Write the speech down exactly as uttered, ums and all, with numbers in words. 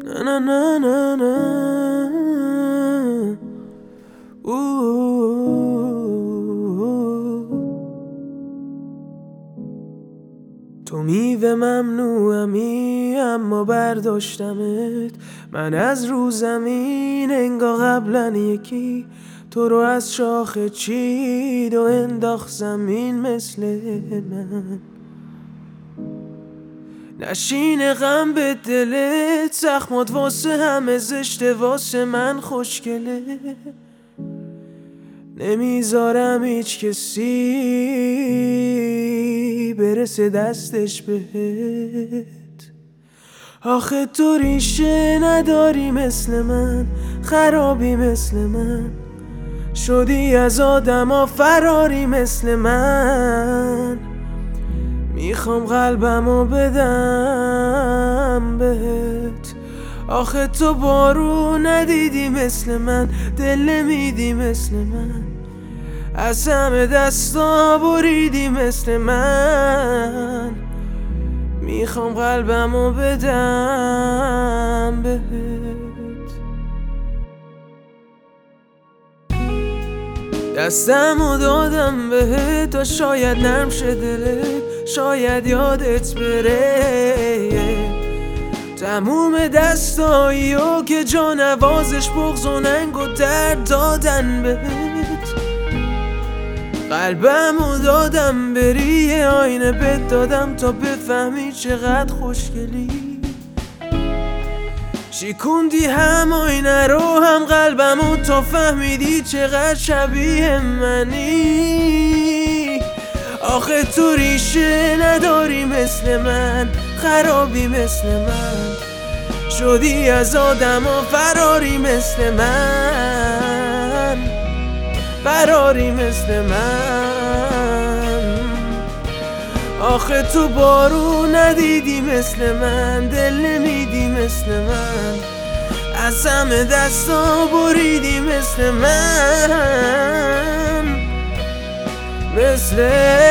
نه نه نه نه نه تو میوه ممنوعمی اما برداشتمت من از رو زمین انگار قبلا یکی تو رو از شاخه چید و انداخت زمین مثل من. نشین غم به دلت زخمات واسه همه زشته واسه من خوشگله نمیذارم هیچ کسی برسه دستش بهت. آخه تو ریشه نداری مثل من خرابی مثل من شدی از آدما فراری مثل من میخوام قلبمو بدم بهت. آخه تو بارون ندیدی مثل من دل نمیدی مثل من از همه دستا بریدی مثل من میخوام قلبمو بدم بهت. دستمو دادم بهت تا شاید نرم شه دلت شاید یادت بره تموم دستاییو که جا نوازش بغض و ننگ و درد دادن بهت. قلبمو دادم بری آینه بهت دادم تا بفهمی چقدر خوشگلی شیکوندی هم آینه رو هم قلبمو تا فهمیدی چقدر شبیه منی. آخه تو ریشه نداری مثل من خرابی مثل من شدی از آدما فراری مثل من فراری مثل من. آخه تو بارون ندیدی مثل من دل نمیدی مثل من از همه دستا بریدی مثل من مثل